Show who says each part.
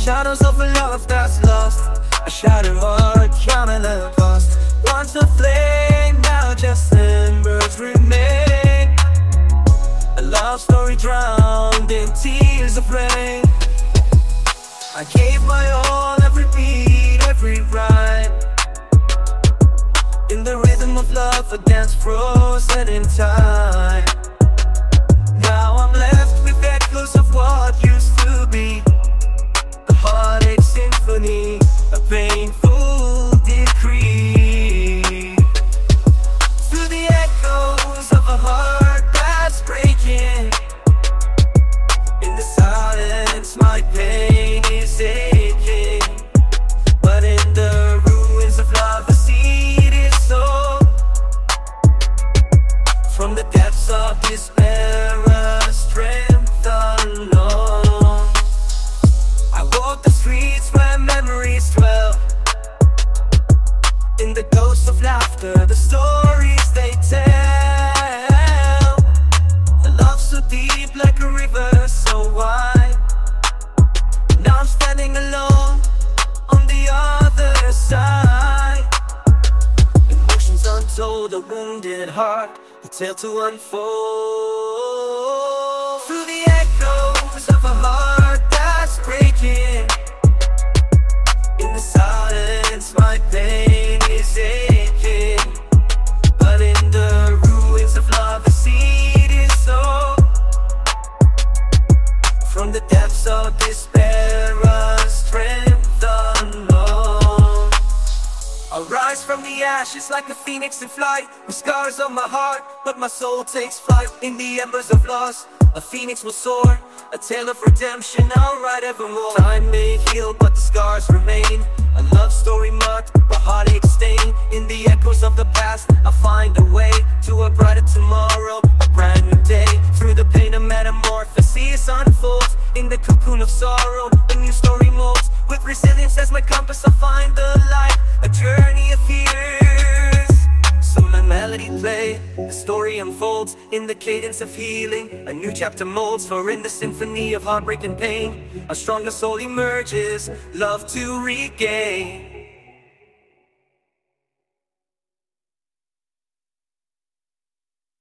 Speaker 1: shadows of a love that's lost, a shattered heart counting the cost. Once a flame, now just embers remain. A love story drowned in tears of rain. I gave my all, every beat, every rhyme. In the rhythm of love, a dance frozen in time. Now I'm left with echoes of what used to be. The heartache symphony, a painful decree. Through the echoes of a heart that's breaking, in the silence my pain is aching. But in the ruins of love a seed is sown. From the depths of despair a strength unknown. I walk the streets where memories dwell. In the ghosts of laughter, the stories they tell. A love so deep like a river so wide. Now I'm standing alone on the other side. Emotions untold, a wounded heart, a tale to unfold. Through the echoes of a heart that's breaking, in the silence my pain is aching. But in the ruins of love a seed is sown. From the depths of despair a strength unknown. I rise from the ashes like a phoenix in flight, with scars on my heart, but my soul takes flight. In the embers of loss, a phoenix will soar, a tale of redemption I'll write evermore. Time may heal, but the scars remain, a love story marked by heartache stain. In the echoes of the past, I'll find a way to a brighter tomorrow, a brand new day. Through the pain of metamorphosis unfolds, in the cocoon of sorrow a new story molds. With resilience as my compass I'll find the light, a journey of years. So my melody play, the story unfolds in the cadence of healing. A new chapter molds, for in the symphony of heartbreak and pain, a stronger soul emerges, love to regain.